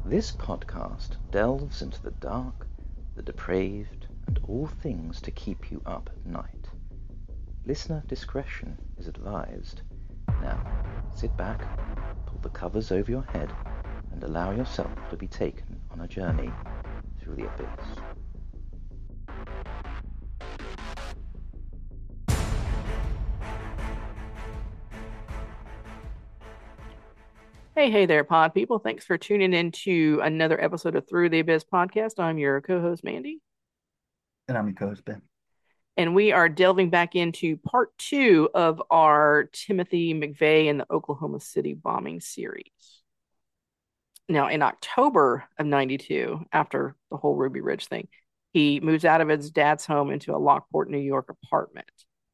This podcast delves into the dark, the depraved, and all things to keep you up at night. Listener discretion is advised. Now, sit back, pull the covers over your head, and allow yourself to be taken on a journey through the abyss. Hey there, pod people. Thanks for tuning in to another episode of Through the Abyss podcast. I'm your co-host, Mandy, And I'm your co-host, Ben. and we are delving back into part two of our Timothy McVeigh and the Oklahoma City bombing series. Now, in October of 92, after the whole Ruby Ridge thing, he moves out of his dad's home into a Lockport, New York apartment.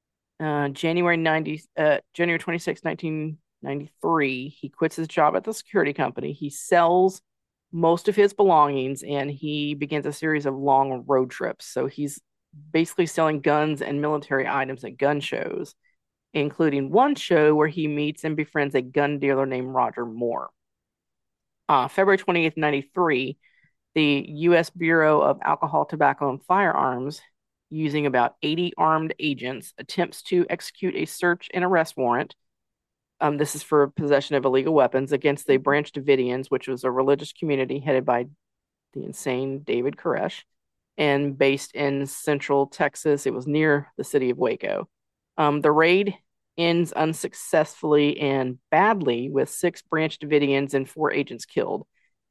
January 26, 1993, he quits his job at the security company. He sells most of his belongings and he begins a series of long road trips. So he's basically selling guns and military items at gun shows, including one show where he meets and befriends a gun dealer named Roger Moore. February 28th, 93, the U.S. Bureau of Alcohol, Tobacco, and Firearms, using about 80 armed agents, attempts to execute a search and arrest warrant. This is for possession of illegal weapons against the Branch Davidians, which was a religious community headed by the insane David Koresh and based in central Texas. It was near the city of Waco. The raid ends unsuccessfully and badly with 6 Branch Davidians and 4 agents killed.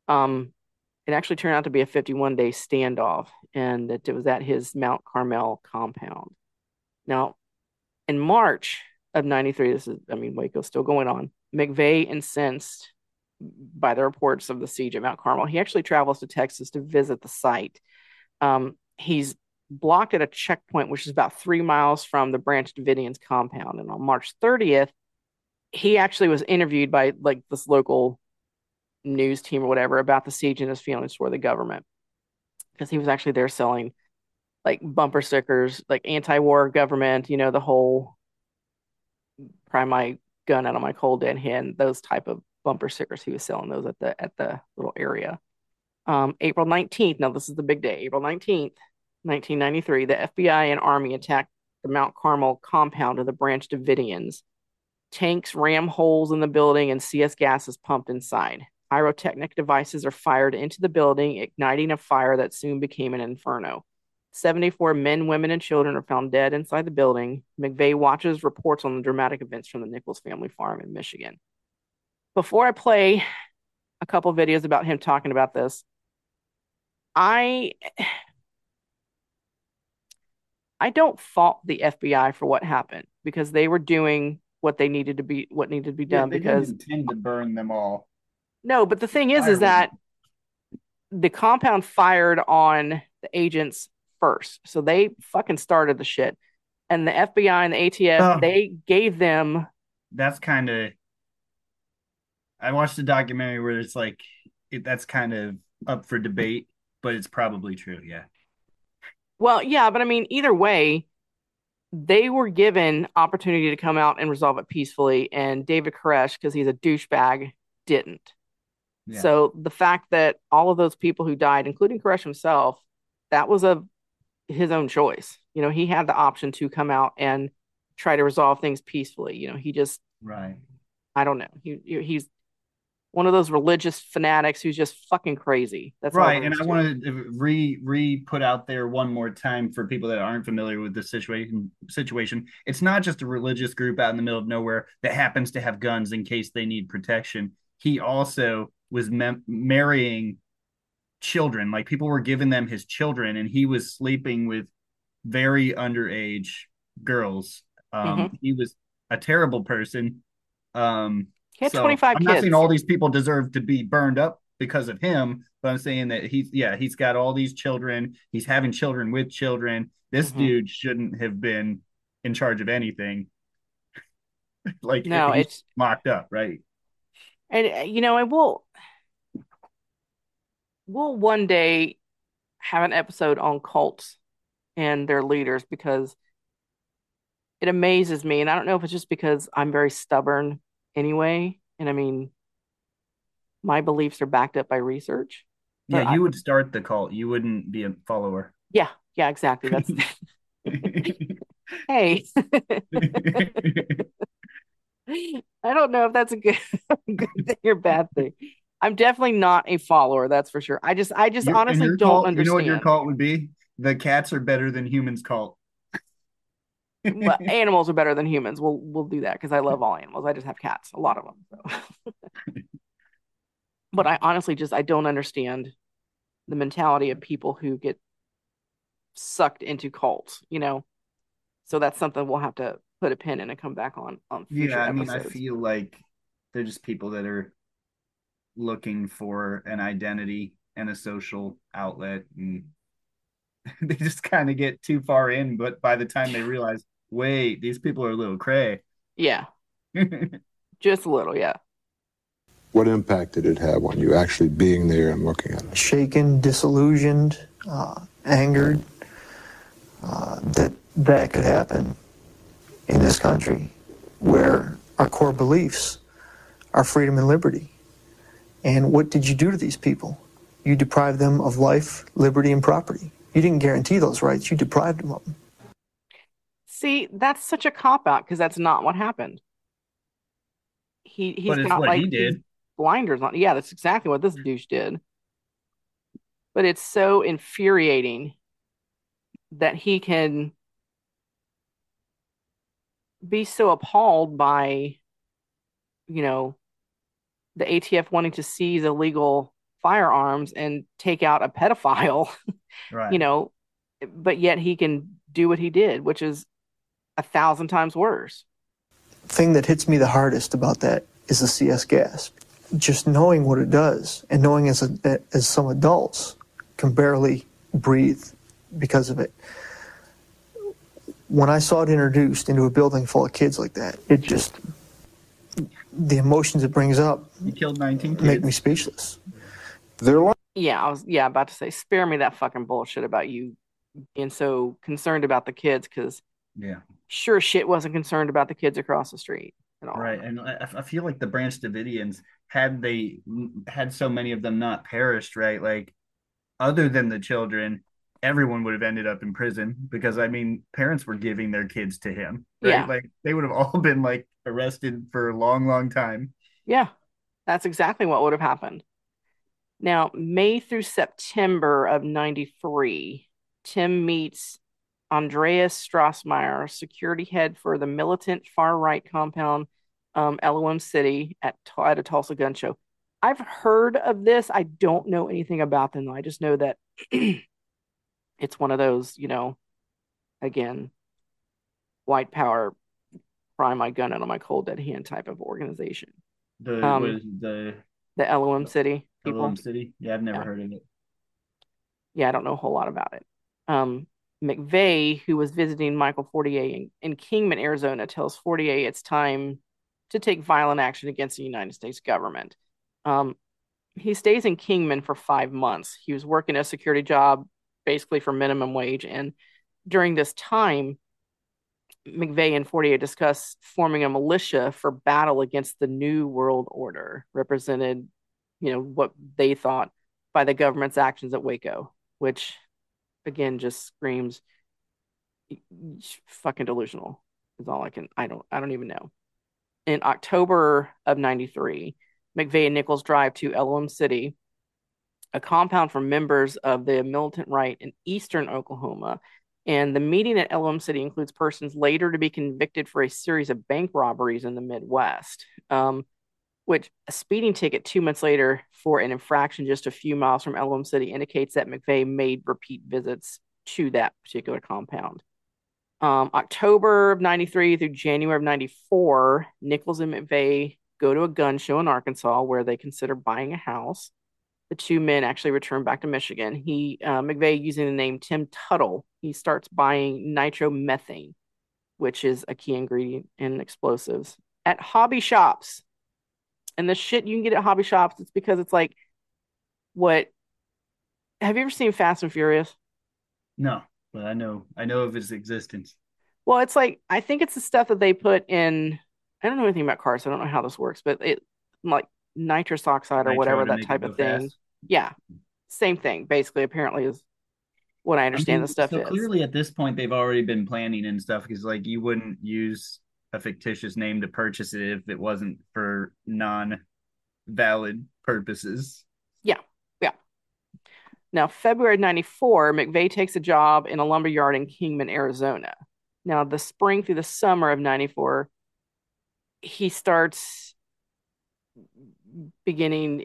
It actually turned out to be a 51-day standoff, and that it was at his Mount Carmel compound. Now, in March of 93, Waco's still going on. McVeigh, incensed by the reports of the siege at Mount Carmel, he actually travels to Texas to visit the site. He's blocked at a checkpoint, which is about 3 miles from the Branch Davidians compound. And on March 30th, he actually was interviewed by like this local news team or whatever about the siege and his feelings toward the government, because he was actually there selling like bumper stickers, like anti-war government, the whole pry my gun out of my cold dead hen, those type of bumper stickers. He was selling those at the little area. April 19th, now this is the big day, April 19th, 1993, the FBI and Army attacked the Mount Carmel compound of the Branch Davidians. Tanks ram holes in the building and CS gas is pumped inside. Pyrotechnic devices are fired into the building, igniting a fire that soon became an inferno. 74 men, women, and children are found dead inside the building. McVeigh watches reports on the dramatic events from the Nichols family farm in Michigan. Before I play a couple videos about him talking about this, I don't fault the FBI for what happened, because they were doing what needed to be Yeah, done. they didn't Because intend to burn them all. no, but the thing is Fire that wasn't. the compound fired on the agents first, so they fucking started the shit. And the FBI and the ATF, Oh, they gave them. that's kind of. I watched a documentary where it's like that's kind of up for debate, but it's probably true. Yeah. Well, yeah, but I mean, either way, they were given opportunity to come out and resolve it peacefully, and David Koresh, because he's a douchebag, didn't. Yeah. So the fact that all of those people who died, including Koresh himself, that was his own choice. He had the option to come out and try to resolve things peacefully. He just, Right. I don't know. He's one of those religious fanatics who's just fucking crazy. That's all Right. there And is I to it. want to re put out there one more time for people that aren't familiar with the situation. It's not just a religious group out in the middle of nowhere that happens to have guns in case they need protection. He also was marrying children. Like people were giving them his children, and he was sleeping with very underage girls. Hmm. He was a terrible person. He had So 25 I'm not saying kids. all these people deserve to be burned up because of him, but I'm saying that he's got all these children. He's having children with children. This Hmm. dude shouldn't have been in charge of anything. Like No, he's it's, locked up, right? and and we'll one day have an episode on cults and their leaders, because it amazes me. And I don't know if it's just because I'm very stubborn anyway. And I mean, my beliefs are backed up by research. Yeah, But you would start the cult. You wouldn't be a follower. yeah, exactly. That's hey. I don't know if that's a good good thing or bad thing. I'm definitely not a follower, that's for sure. I just And honestly your don't cult, you know what your understand. cult would be? The cats are better than humans cult. Well, animals are better than humans. We'll do that because I love all animals. I just have cats, a lot of them. So. But I honestly just I don't understand the mentality of people who get sucked into cults, you know. So that's something we'll have to put a pin in and come back on Yeah, future I mean, I episodes. feel like they're just people that are looking for an identity and a social outlet, and they just kind of get too far in. But by the time they realize, wait, these people are a little cray. Yeah, just a little, yeah. What impact did it have on you actually being there and looking at it? Shaken, disillusioned, angered that that could happen in this country where our core beliefs are freedom and liberty. And what did you do to these people? You deprived them of life, liberty, and property. You didn't guarantee those rights. You deprived them of them. See, that's such a cop out because that's not what happened. He's But it's got what like he these did. blinders on. Yeah, that's exactly what this douche did. But it's so infuriating that he can be so appalled by, you know, the ATF wanting to seize illegal firearms and take out a pedophile, you Right. know, but yet he can do what he did, which is 1,000 times worse. Thing that hits me the hardest about that is the CS gas. Just knowing what it does and knowing as some adults can barely breathe because of it. When I saw it introduced into a building full of kids like that, it just, the emotions it brings up He killed 19 kids. make me speechless. Yeah, I was about to say, spare me that fucking bullshit about you being so concerned about the kids because Yeah. sure shit wasn't concerned about the kids across the street at all. Right. And I feel like the Branch Davidians, had they had so many of them not perished, right? Like, other than the children, everyone would have ended up in prison because, I mean, parents were giving their kids to him, right? Yeah, Like, they would have all been like arrested for a long, long time. yeah, that's exactly what would have happened. Now, May through September of 93, Tim meets Andreas Strassmeyer, security head for the militant far right compound LOM City at a Tulsa gun show. I've heard of this. I don't know anything about them, though. I just know that it's one of those, you know, again, white power, pry my gun out of my cold dead hand type of organization. The Um, was the the LOM City Siloam people. City. Yeah, I've never Yeah. heard of it. Yeah, I don't know a whole lot about it. McVeigh, who was visiting Michael Fortier in Kingman, Arizona, tells Fortier it's time to take violent action against the United States government. Um, he stays in Kingman for 5 months. He was working a security job basically for minimum wage. And during this time, McVeigh and Fortier discuss forming a militia for battle against the New World Order, represented, you know, what they thought by the government's actions at Waco, which again just screams fucking delusional is all I don't even know. In October of 93, McVeigh and Nichols drive to Elohim City, a compound for members of the militant right in eastern Oklahoma. And the meeting at Elohim City includes persons later to be convicted for a series of bank robberies in the Midwest. Which a speeding ticket 2 months later for an infraction just a few miles from Elohim City indicates that McVeigh made repeat visits to that particular compound. October of 93 through January of 94, Nichols and McVeigh go to a gun show in Arkansas where they consider buying a house. The two men actually return back to Michigan. McVeigh, using the name Tim Tuttle, he starts buying nitromethane, which is a key ingredient in explosives, at hobby shops. And the shit you can get at hobby shops, it's because it's like, what? Have you ever seen Fast and Furious? No, but I know of his existence. Well, it's like I think it's the stuff that they put in. I don't know anything about cars, so I don't know how this works, but it like nitrous oxide or Nitro whatever, to that make type it of go thing. fast. Yeah, same thing, basically, apparently, is what I I understand the mean, stuff so is. clearly at this point they've already been planning and stuff because like you wouldn't use a fictitious name to purchase it if it wasn't for non-valid purposes. Yeah, yeah. Now, February 94, McVeigh takes a job in a lumber yard in Kingman, Arizona. Now, the spring through the summer of 94, he starts beginning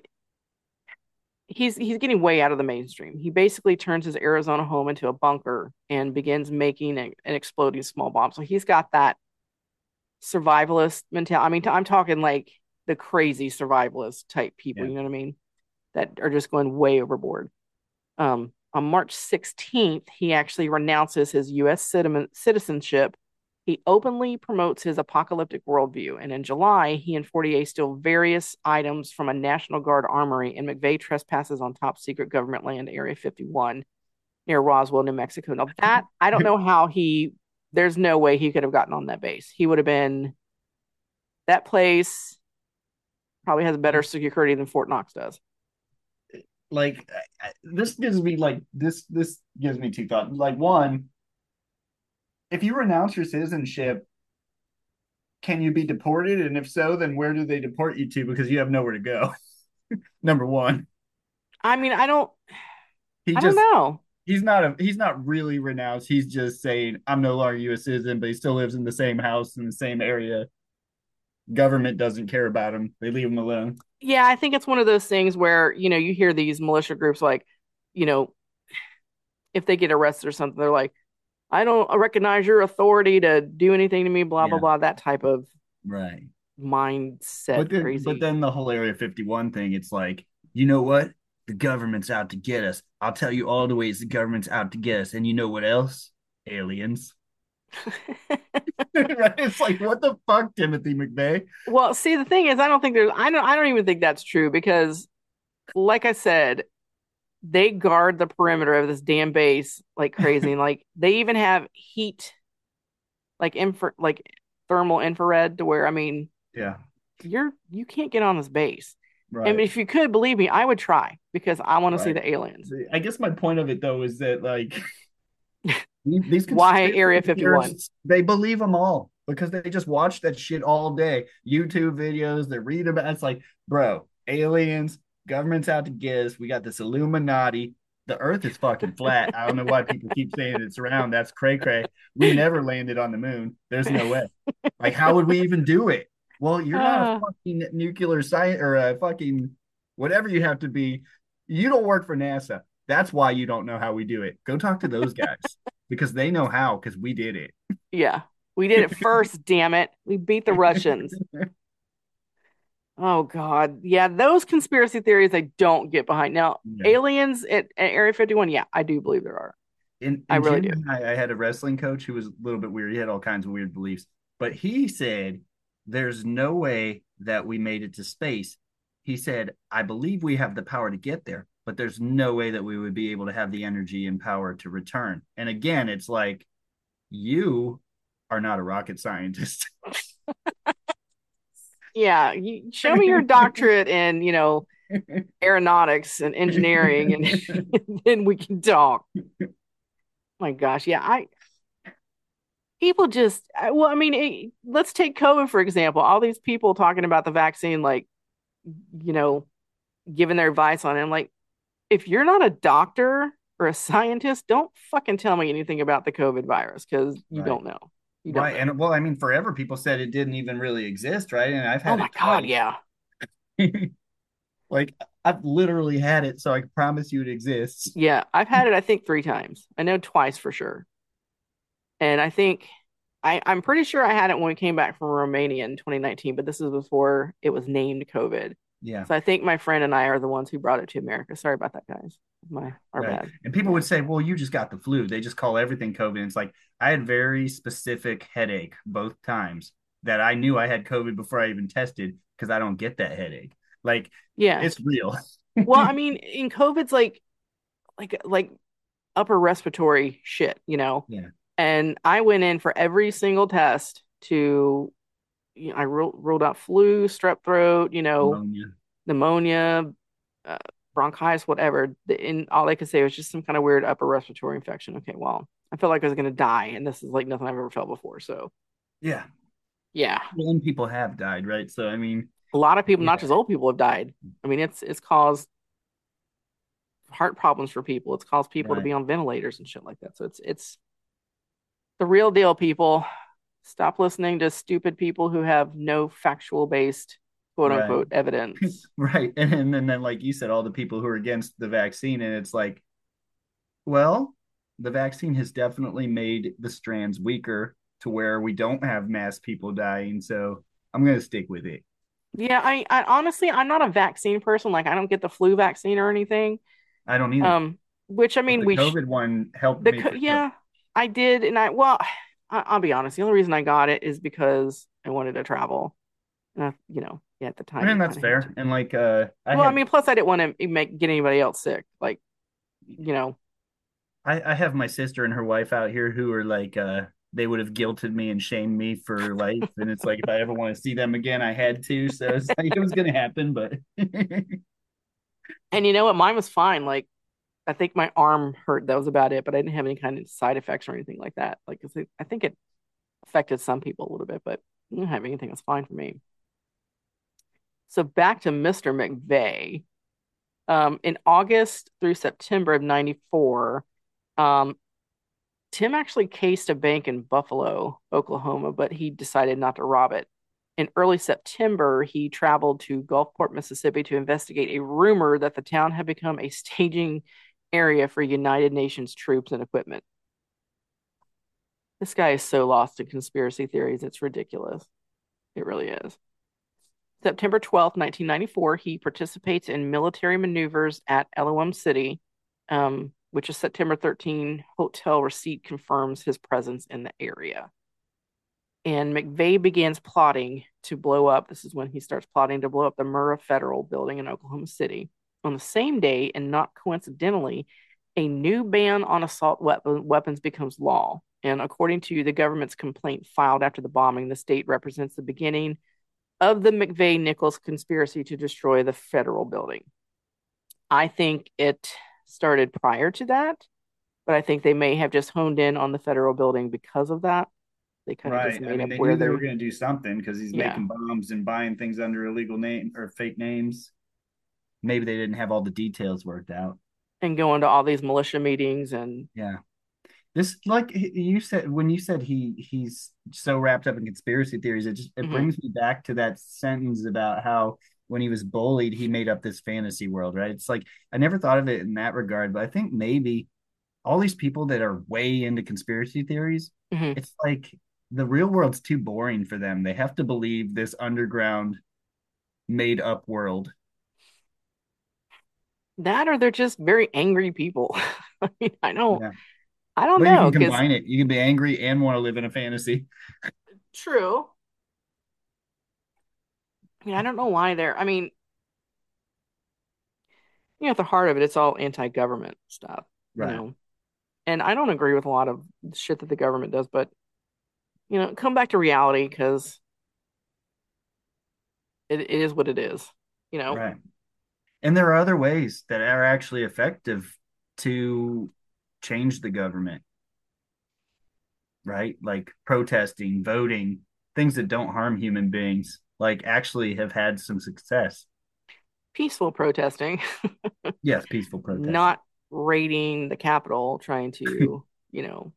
he's getting way out of the mainstream. He basically turns his Arizona home into a bunker and begins making and exploding small bombs. So he's got that survivalist mentality. I mean, I'm talking like the crazy survivalist type people, Yeah. you know what I mean? That are just going way overboard. On March 16th, he actually renounces his U.S. citizenship. He openly promotes his apocalyptic worldview. And in July, he and 48 steal various items from a National Guard armory, and McVeigh trespasses on top secret government land, Area 51, near Roswell, New Mexico. Now, that, I don't know how there's no way he could have gotten on that base. He would have been, that place probably has better security than Fort Knox does. Like this gives me like this gives me two thoughts. Like one, if you renounce your citizenship, can you be deported? And if so, then where do they deport you to? Because you have nowhere to go. Number one. I mean, I don't He don't just know. he's not really renounced. He's just saying I'm no longer U.S. citizen, but he still lives in the same house in the same area. Government doesn't care about him. They leave him alone. Yeah, I think it's one of those things where, you hear these militia groups like, you know, if they get arrested or something, they're like, I don't recognize your authority to do anything to me, blah, blah, Yeah. blah, that type of Right. mindset. But then the whole Area 51 thing, it's like, you know what? The government's out to get us. I'll tell you all the ways the government's out to get us. And you know what else? Aliens. Right? It's like, what the fuck, Timothy McVeigh? Well, see, the thing is, I don't even think that's true because, like I said, they guard the perimeter of this damn base like crazy. And like they even have heat, like thermal infrared to where, I mean, Yeah. you can't get on this base. Right. I mean, if you could, believe me, I would try because I want to see Right. the aliens. I guess my point of it though is that like these Why Area 51? They believe them all because they just watch that shit all day. YouTube videos, they read about it's like, bro, aliens, government's out to get us. We got this Illuminati. The earth is fucking flat. I don't know why people keep saying it's round. That's cray cray. We never landed on the moon. There's no way. Like, how would we even do it? Well, you're not a fucking nuclear science or a fucking whatever you have to be. You don't work for NASA. That's why you don't know how we do it. Go talk to those guys because they know how because we did it. Yeah, we did it first, damn it. We beat the Russians. Oh, God. Yeah, those conspiracy theories I don't get behind. Now, Yeah. aliens at Area 51, yeah, I do believe there are. I really do. I had a wrestling coach who was a little bit weird. He had all kinds of weird beliefs, but he said, there's no way that we made it to space. He said, I believe we have the power to get there, but there's no way that we would be able to have the energy and power to return. And again, it's like, you are not a rocket scientist. Yeah, show me your doctorate in, aeronautics and engineering, and then we can talk. My gosh, yeah, people just, well, I mean, let's take COVID for example. All these people talking about the vaccine, like, giving their advice on it. I'm like, if you're not a doctor or a scientist, don't fucking tell me anything about the COVID virus because you don't know. Right. And well, I mean, forever people said it didn't even really exist, right? And I've had oh my God, yeah. Like I've literally had it, so I can promise you it exists. Yeah, I've had it, I think 3 times. I know twice for sure. And I think I'm pretty sure I had it when we came back from Romania in 2019, but this is before it was named COVID. Yeah. So I think my friend and I are the ones who brought it to America. Sorry about that, guys. Our bad. And people would say, well, you just got the flu. They just call everything COVID. And it's like, I had very specific headache both times that I knew I had COVID before I even tested because I don't get that headache. Like, yeah, it's real. Well, I mean, in COVID's like upper respiratory shit, Yeah. And I went in for every single test to, I ruled out flu, strep throat, Pneumonia. pneumonia, uh, bronchitis, whatever. And all they could say was just some kind of weird upper respiratory infection. Okay, well, I felt like I was going to die, and this is like nothing I've ever felt before. So, Yeah. yeah, Well, and people have died, right? So I mean, a lot of people, yeah, not just old people, have died. I mean, it's caused heart problems for people. It's caused people to right. be on ventilators and shit like that. So it's the real deal, people. Stop listening to stupid people who have no factual based quote Right. unquote evidence. Right. And then like you said, all the people who are against the vaccine, and it's like, well, the vaccine has definitely made the strands weaker to where we don't have mass people dying. So I'm gonna stick with it. Yeah, I honestly I'm not a vaccine person. Like I don't get the flu vaccine or anything. I don't either. Um, which I But mean the COVID one helped me for sure. yeah, I did, and I'll be honest. The only reason I got it is because I wanted to travel. Yeah, at the time And you that's kind of had to. fair. And like Well, I mean, plus I didn't want to get anybody else sick. Like, you know, I have my sister and her wife out here who are like they would have guilted me and shamed me for life. And it's like if I ever want to see them again, I had to. So it's like it was gonna happen, but and you know what? Mine was fine. Like, I think my arm hurt. That was about it. But I didn't have any kind of side effects or anything like that. Like, I think it affected some people a little bit, but I didn't have anything that's fine for me. So back to Mr. McVeigh. In August through September of '94, um, Tim actually cased a bank in Buffalo, Oklahoma, but he decided not to rob it. In early September, he traveled to Gulfport, Mississippi to investigate a rumor that the town had become a staging area for United Nations troops and equipment. This guy is so lost in conspiracy theories, it's ridiculous. It really is. September 12th, 1994, he participates in military maneuvers at Elohim City, which is September 13. Hotel receipt confirms his presence in the area. And McVeigh begins plotting to blow up. This is when he starts plotting to blow up the Murrah Federal Building in Oklahoma City. On the same day, and not coincidentally, a new ban on assault weapons becomes law. And according to the government's complaint filed after the bombing, the state represents the beginning of the McVeigh-Nichols conspiracy to destroy the federal building. I think it started prior to that, but I think they may have just honed in on the federal building because of that. They kind of just right. I made mean, up they where knew they were they're, going to do something because he's yeah, making bombs and buying things under illegal name or fake names. Maybe they didn't have all the details worked out. and going to all these militia meetings and Yeah. This, like you said, when you said he's so wrapped up in conspiracy theories, it mhm. brings me back to that sentence about how when he was bullied, he made up this fantasy world, right? It's like I never thought of it in that regard, but I think maybe all these people that are way into conspiracy theories, Mhm. it's like the real world's too boring for them. They have to believe this underground made up world. That or they're just very angry people. I mean, Yeah. I don't But you know can because combine it. You can be angry and want to live in a fantasy. true. I mean, I don't know why they're. I mean, at the heart of it, it's all anti-government stuff, Right. And I don't agree with a lot of shit that the government does, but come back to reality because it is what it is. You know, Right. And there are other ways that are actually effective to change the government, right? Like protesting, voting, things that don't harm human beings, like actually have had some success. peaceful protesting, Yes, peaceful protesting. not raiding the Capitol, trying to, you know,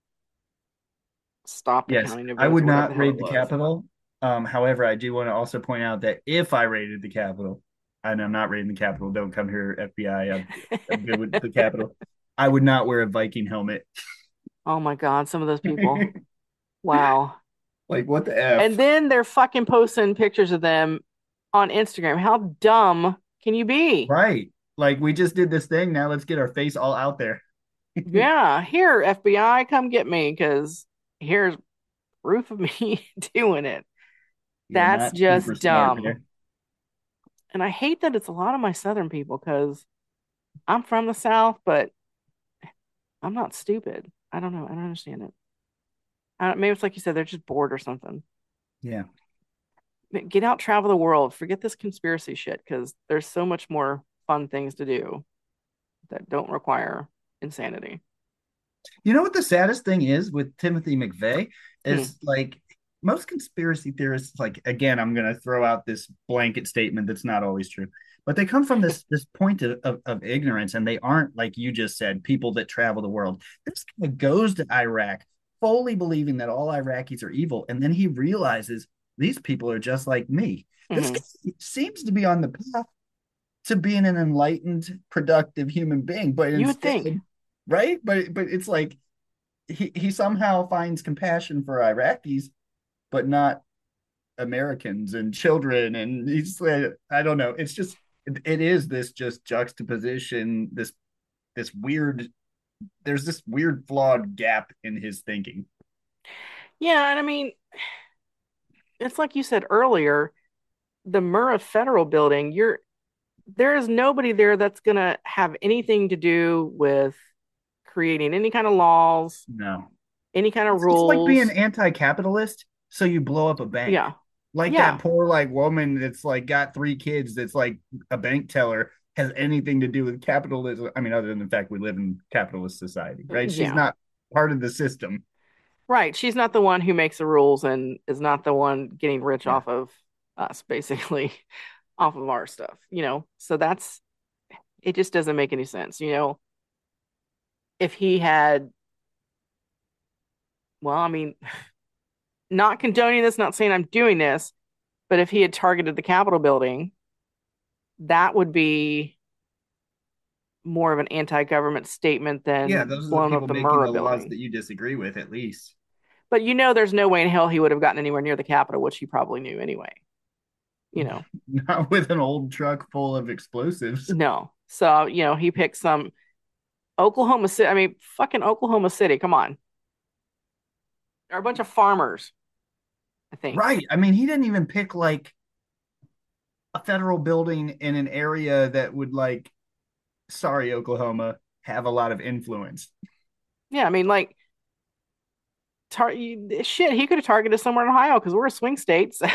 stop the Yes, counting of I votes would or whatever the not hell it raid the was. Capitol. However, I do want to also point out that if I raided the Capitol, and I'm not raiding the Capitol, don't come here, FBI. I'm good with the Capitol. I would not wear a Viking helmet. Oh my God, some of those people. Wow. Like, what the And F? then they're fucking posting pictures of them on Instagram. How dumb can you be? Right. Like, we just did this thing. Now let's get our face all out there. Yeah, here, FBI, come get me because here's proof of me doing it. Yeah, That's not super just smart dumb. there. And I hate that it's a lot of my Southern people because I'm from the South, but I'm not stupid. I don't know. I don't understand it. Maybe it's like you said, they're just bored or something. Yeah. Get out, travel the world. Forget this conspiracy shit because there's so much more fun things to do that don't require insanity. You know what the saddest thing is with Timothy McVeigh Hmm. is like most conspiracy theorists, like again, I'm gonna throw out this blanket statement that's not always true, but they come from this point of ignorance, and they aren't like you just said, people that travel the world. This guy goes to Iraq fully believing that all Iraqis are evil, and then he realizes these people are just like me. This Hmm. guy seems to be on the path to being an enlightened, productive human being, but You would think. instead, right? But it's like he somehow finds compassion for Iraqis, but not Americans and children. And he's like, I don't know. It's just it is this just juxtaposition, this weird. There's this weird flawed gap in his thinking. Yeah, and I mean, it's like you said earlier, the Murrah Federal Building, there is nobody there that's gonna have anything to do with creating any kind of laws, No, any kind of it's like being rules. anti-capitalist, so you blow up a bank. Yeah. Like that Yeah. poor like woman that's like got 3 kids that's like a bank teller has anything to do with capitalism. I mean, other than the fact we live in capitalist society, right? She's Yeah. not part of the system. Right. She's not the one who makes the rules and is not the one getting rich Yeah. off of us, basically, off of our stuff. So it just doesn't make any sense. If he had, well, I mean, not condoning this, not saying I'm doing this, but if he had targeted the Capitol building, that would be more of an anti-government statement Yeah, than those are the blowing up people the making Murrah the laws building. that you disagree with, at least. But there's no way in hell he would have gotten anywhere near the Capitol, which he probably knew anyway. You know, Not with an old truck full of explosives. no. So, he picked some Oklahoma City. I mean, fucking Oklahoma City. Come on. They're a bunch of farmers, I think. Right. I mean, he didn't even pick like a federal building in an area that would like, sorry, Oklahoma, have a lot of influence. Yeah, I mean, like, shit, he could have targeted somewhere in Ohio because we're a swing state. So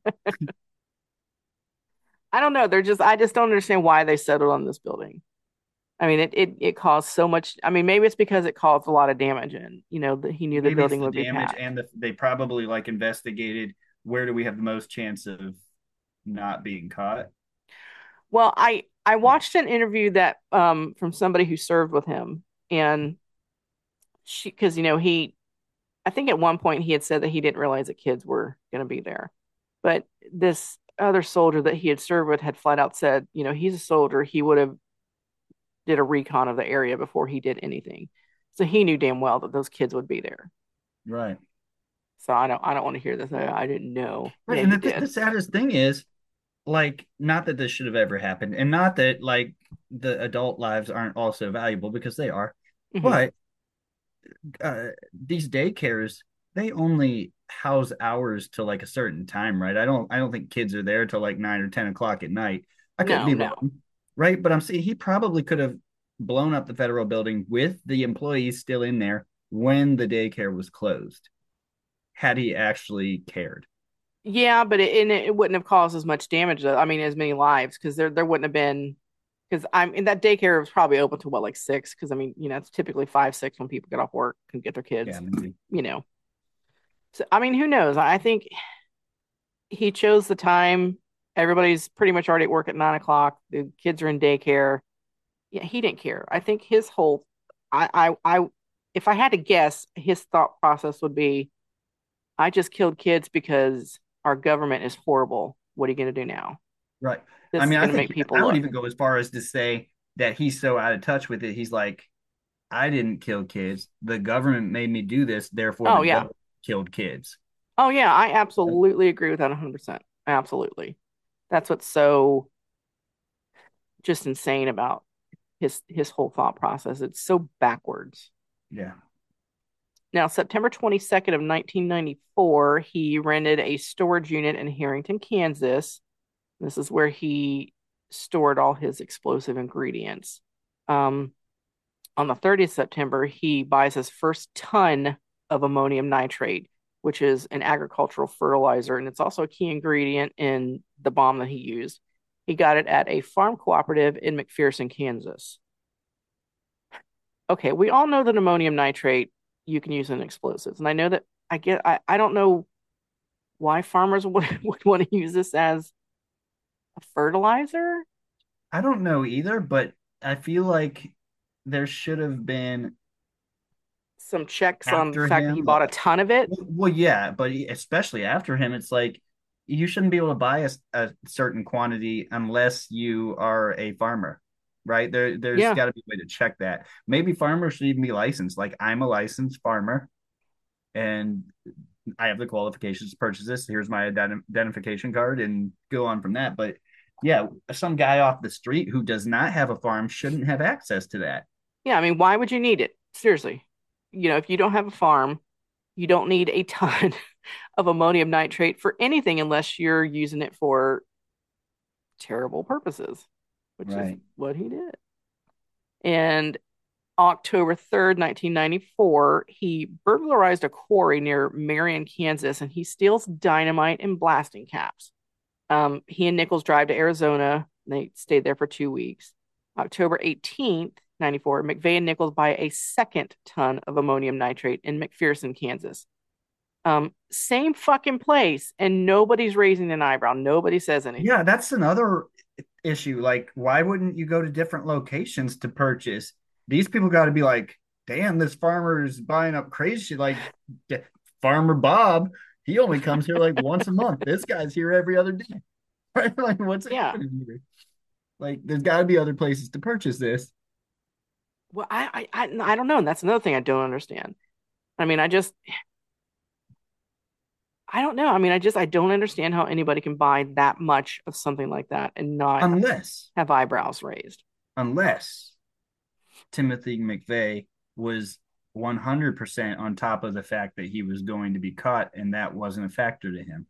I don't know. I just don't understand why they settled on this building. I mean, it caused so much. I mean, maybe it's because it caused a lot of damage, and that he knew the Maybe it's building the would be damage packed. and they probably like investigated where do we have the most chance of not being caught. Well, I watched an interview that from somebody who served with him, and she because he I think at one point he had said that he didn't realize that kids were going to be there, but this other soldier that he had served with had flat out said, he's a soldier. He would have did a recon of the area before he did anything, so he knew damn well that those kids would be there. Right. So I don't want to hear this. I didn't know. Right. Yeah, And he the did. saddest thing is, like, not that this should have ever happened, and not that like the adult lives aren't also valuable because they are, Hmm. but these daycares, they only house hours till like a certain time, right? I don't think kids are there till like 9 or 10 o'clock at night. I could No, be no. wrong, right? But I'm saying he probably could have blown up the federal building with the employees still in there when the daycare was closed, had he actually cared. Yeah, but it wouldn't have caused as much damage. I mean, as many lives because there wouldn't have been because I'm in that daycare was probably open to what like 6 because I mean it's typically 5 6 when people get off work and get their Yeah, kids. maybe. You know, so I mean who knows? I think he chose the time. Everybody's pretty much already at work at 9 o'clock. The kids are in daycare. Yeah, he didn't care. I think his whole I if I had to guess, his thought process would be I just killed kids because our government is horrible. What are you going to do now? Right. I This is mean, I going to think make people I would look. even go as far as to say that he's so out of touch with it. He's like, I didn't kill kids. The government made me do this. Therefore, the Oh, yeah. government killed kids. Oh, yeah. I absolutely agree with that 100%. Absolutely. That's what's so just insane about his whole thought process. It's so backwards. Yeah. Now, September 22nd of 1994, he rented a storage unit in Harrington, Kansas. This is where he stored all his explosive ingredients. Um, on the 30th of September, he buys his first ton of ammonium nitrate. which is an agricultural fertilizer, and it's also a key ingredient in the bomb that he used. He got it at a farm cooperative in McPherson, Kansas. Okay, we all know that ammonium nitrate you can use in explosives, and I know that I don't know why farmers would want to use this as a fertilizer. I don't know either, but I feel like there should have been Some checks on the after fact that he him. bought a ton of it. Well, yeah, but especially after him, it's like you shouldn't be able to buy a certain quantity unless you are a farmer, right? There's Yeah. got to be a way to check that. Maybe farmers should even be licensed. Like I'm a licensed farmer, and I have the qualifications to purchase this. Here's my identification card, and go on from that. But yeah, some guy off the street who does not have a farm shouldn't have access to that. Yeah, I mean, why would you need it? Seriously. If you don't have a farm, you don't need a ton of ammonium nitrate for anything unless you're using it for terrible purposes, which is Right. what he did. And October 3rd, 1994, he burglarized a quarry near Marion, Kansas, and he steals dynamite and blasting caps. He and Nichols drive to Arizona. They stayed there for 2 weeks. October 18th, 94, McVeigh and Nichols buy a second ton of ammonium nitrate in McPherson, Kansas. Same fucking place, and nobody's raising an eyebrow. Nobody says anything. Yeah, that's another issue. Like, why wouldn't you go to different locations to purchase? These people got to be like, damn, this farmer is buying up crazy. Like, Farmer Bob, he only comes here like once a month. This guy's here every other day. Right? Like, what's Yeah. happening here? Like, there's got to be other places to purchase this. Well, I don't know. And that's another thing I don't understand. I mean, I don't know. I mean, I don't understand how anybody can buy that much of something like that and not Unless have eyebrows raised. Timothy McVeigh was 100% on top of the fact that he was going to be caught, and that wasn't a factor to him.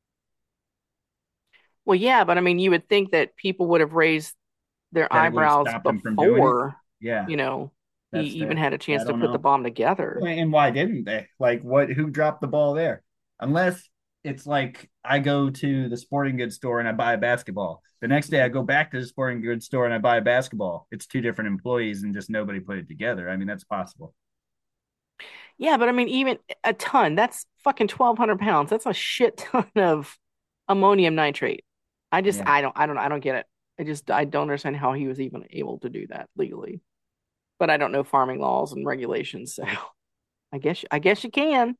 Well, yeah, but I mean, you would think that people would have raised their That it would have eyebrows stopped him from doing it. before, Yeah, he that's even fair. had a chance I to don't put the know. bomb together. And why didn't they? Like, what? Who dropped the ball there? Unless it's like I go to the sporting goods store and I buy a basketball. The next day I go back to the sporting goods store and I buy a basketball. It's two different employees and just nobody put it together. I mean, that's possible. Yeah, but I mean, even a ton, that's fucking 1,200 pounds. That's a shit ton of ammonium nitrate. Yeah. I don't get it. I don't understand how he was even able to do that legally. But I don't know farming laws and regulations, so I guess you can.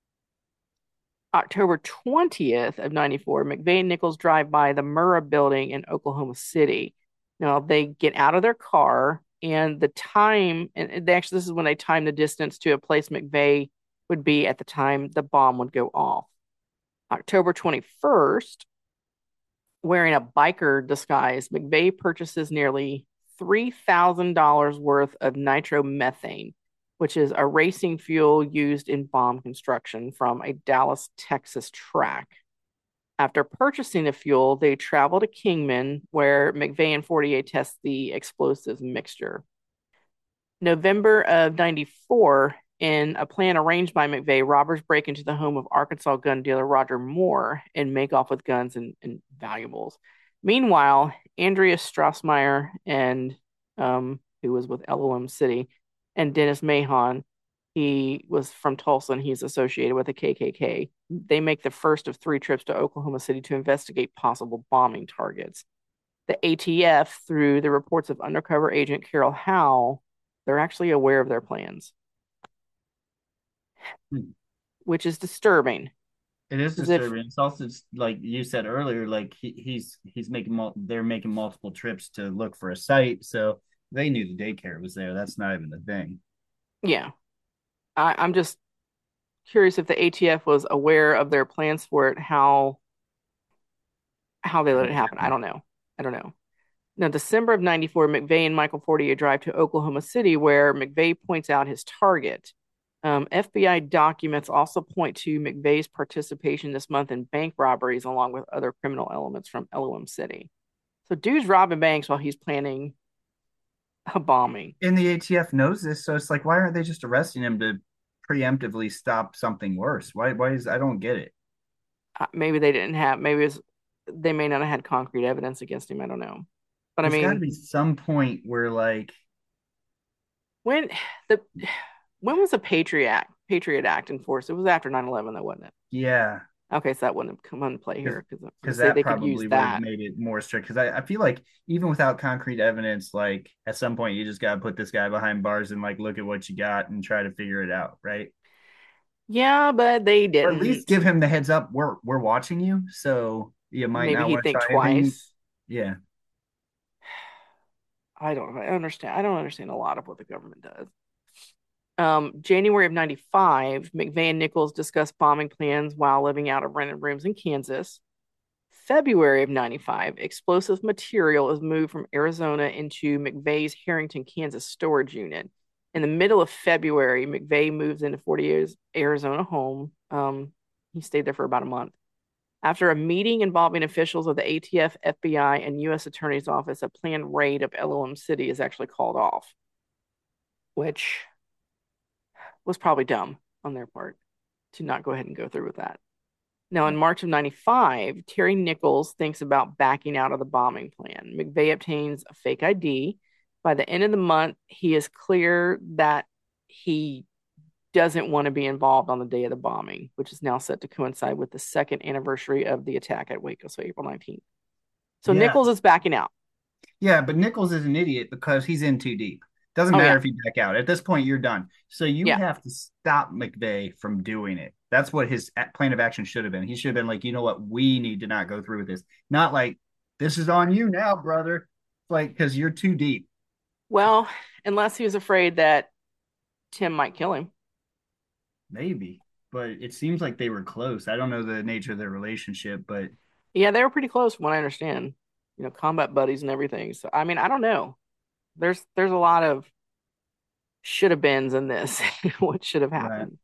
October 20th of 94, McVeigh and Nichols drive by the Murrah building in Oklahoma City. Now they get out of their car, and this is when they time the distance to a place McVeigh would be at the time the bomb would go off. October 21st, wearing a biker disguise, McVeigh purchases nearly $3,000 worth of nitromethane, which is a racing fuel used in bomb construction, from a Dallas, Texas track. After purchasing the fuel, they travel to Kingman, where McVeigh and Fortier test the explosive mixture. November of 94, in a plan arranged by McVeigh, robbers break into the home of Arkansas gun dealer Roger Moore and make off with guns and valuables. Meanwhile, Andreas Strassmeyer, and who was with LOM City, and Dennis Mahon, he was from Tulsa and he's associated with the KKK. They make the first of 3 trips to Oklahoma City to investigate possible bombing targets. The ATF, through the reports of undercover agent Carol Howe, they're actually aware of their plans, which is disturbing. It is 'Cause if- disturbing. It's also like you said earlier, like he's making they're making multiple trips to look for a site, so they knew the daycare was there. That's not even the thing. Yeah. I'm just curious if the ATF was aware of their plans for it, how they let it happen. I don't know. Now, December of 94, McVeigh and Michael Fortier drive to Oklahoma City, where McVeigh points out his target. FBI documents also point to McVeigh's participation this month in bank robberies, along with other criminal elements from LOM City. So dude's robbing banks while he's planning a bombing. And the ATF knows this, so it's like, why aren't they just arresting him to preemptively stop something worse? Why is I don't get it. Maybe they didn't have. They may not have had concrete evidence against him. I don't know. But I There's got to mean, be some point where like when the when was the Patriot Act enforced? It was after 9/11, though, wasn't it? yeah, Okay, so that wouldn't have come into play here because because say that they could use probably would have that. made it more strict. Because I feel like even without concrete evidence, like at some point you just got to put this guy behind bars and like look at what you got and try to figure it out, right? Yeah, but they Or at least didn't. give him the heads up. We're watching you, so you might Maybe not he'd want to think try anything. twice. Yeah, I don't understand. I don't understand a lot of what the government does. January of 95, McVeigh and Nichols discussed bombing plans while living out of rented rooms in Kansas. February of 95, explosive material is moved from Arizona into McVeigh's Harrington, Kansas storage unit. In the middle of February, McVeigh moves into 40 Arizona home. He stayed there for about a month. After a meeting involving officials of the ATF, FBI, and U.S. Attorney's Office, a planned raid of LOM City is actually called off, which was probably dumb on their part to not go ahead and go through with that. Now, in March of 95, Terry Nichols thinks about backing out of the bombing plan. McVeigh obtains a fake ID. By the end of the month, he is clear that he doesn't want to be involved on the day of the bombing, which is now set to coincide with the second anniversary of the attack at Waco, so April 19th. So yeah, Nichols is backing out. yeah. But Nichols is an idiot because he's in too deep. Doesn't Oh, matter yeah. if you back out. At this point, you're done. So you Yeah. have to stop McVeigh from doing it. That's what his plan of action should have been. He should have been like, you know what, we need to not go through with this. Not like this is on you now, brother. Like because you're too deep. Well, unless he was afraid that Tim might kill him. Maybe, but it seems like they were close. I don't know the nature of their relationship, but Yeah, they were pretty close from what I understand. Combat buddies and everything. So I mean, I don't know. There's a lot of should have beens in this. What should have right. happened?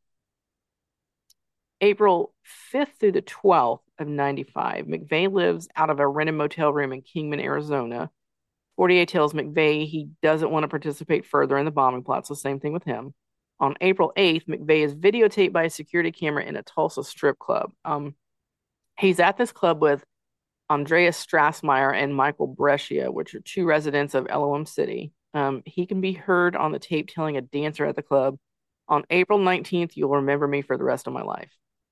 April 5th through the 12th of 95, McVeigh lives out of a rented motel room in Kingman, Arizona. 48 tells McVeigh he doesn't want to participate further in the bombing plot, so same thing with him. On April 8th, McVeigh is videotaped by a security camera in a Tulsa strip club. He's at this club with Andreas Strassmeyer and Michael Brescia, which are two residents of LOM City. He can be heard on the tape telling a dancer at the club, on April 19th, you'll remember me for the rest of my life.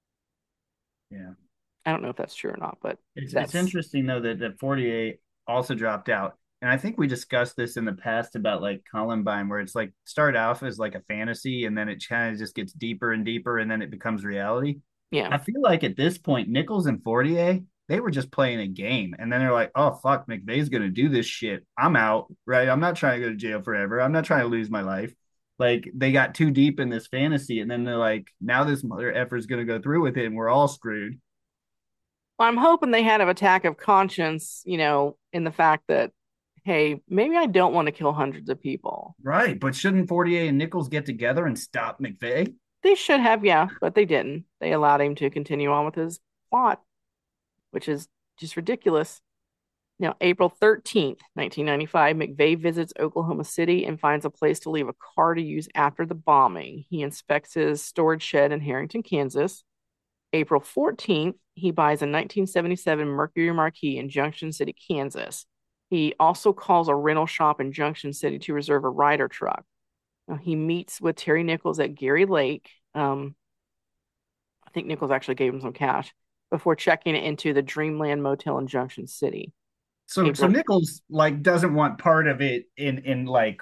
Yeah. I don't know if that's true or not, but It's interesting though that 48 also dropped out. And I think we discussed this in the past about like Columbine, where it's like start off as like a fantasy and then it kind of just gets deeper and deeper and then it becomes reality. yeah. I feel like at this point, Nichols and Fortier, they were just playing a game. And then they're like, oh, fuck, McVeigh's going to do this shit. I'm out, right? I'm not trying to go to jail forever. I'm not trying to lose my life. Like they got too deep in this fantasy. And then they're like, now this mother effer is going to go through with it and we're all screwed. Well, I'm hoping they had an attack of conscience, in the fact that, hey, maybe I don't want to kill hundreds of people. Right. But shouldn't Fortier and Nichols get together and stop McVeigh? They should have, yeah, but they didn't. They allowed him to continue on with his plot, which is just ridiculous. Now, April 13th, 1995, McVeigh visits Oklahoma City and finds a place to leave a car to use after the bombing. He inspects his storage shed in Harrington, Kansas. April 14th, he buys a 1977 Mercury Marquis in Junction City, Kansas. He also calls a rental shop in Junction City to reserve a Ryder truck. Now, he meets with Terry Nichols at Gary Lake. I think Nichols actually gave him some cash before checking it into the Dreamland Motel in Junction City. So Nichols like doesn't want part of it in like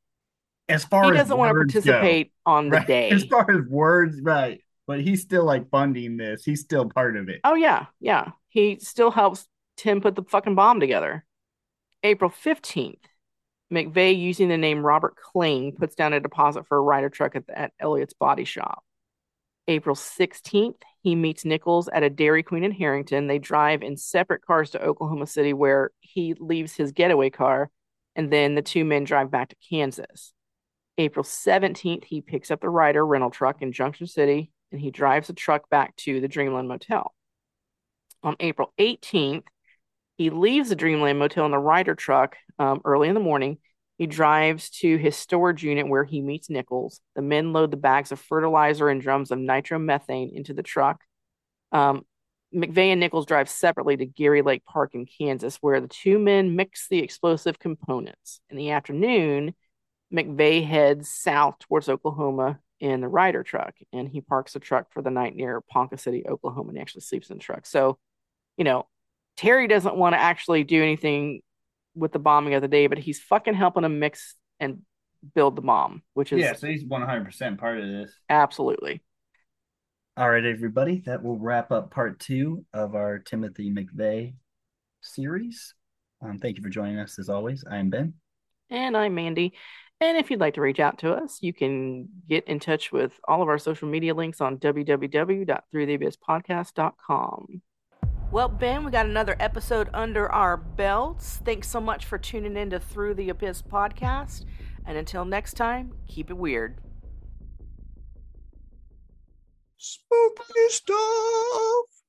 as far he as doesn't want to participate on the right? day. As far as words, right? But he's still like funding this. He's still part of it. Oh yeah, yeah. He still helps Tim put the fucking bomb together. April 15th, McVeigh, using the name Robert Kling, puts down a deposit for a Ryder truck at Elliott's Body Shop. April 16th, he meets Nichols at a Dairy Queen in Harrington. They drive in separate cars to Oklahoma City, where he leaves his getaway car, and then the two men drive back to Kansas. April 17th, he picks up the Ryder rental truck in Junction City, and he drives the truck back to the Dreamland Motel. On April 18th, he leaves the Dreamland Motel in the Ryder truck early in the morning. He drives to his storage unit where he meets Nichols. The men load the bags of fertilizer and drums of nitromethane into the truck. McVeigh and Nichols drive separately to Gary Lake Park in Kansas, where the two men mix the explosive components. In the afternoon, McVeigh heads south towards Oklahoma in the Ryder truck, and he parks the truck for the night near Ponca City, Oklahoma, and actually sleeps in the truck. So, Terry doesn't want to actually do anything with the bombing of the day, but he's fucking helping him mix and build the bomb, which is so he's 100% part of this. Absolutely. All right, everybody, that will wrap up part 2 of our Timothy McVeigh series. Thank you for joining us as always. I am Ben. And I'm Mandy. And if you'd like to reach out to us, you can get in touch with all of our social media links on www.throughtheabysspodcast.com. Well, Ben, we got another episode under our belts. Thanks so much for tuning in to Through the Abyss podcast. And until next time, keep it weird. Spooky stuff.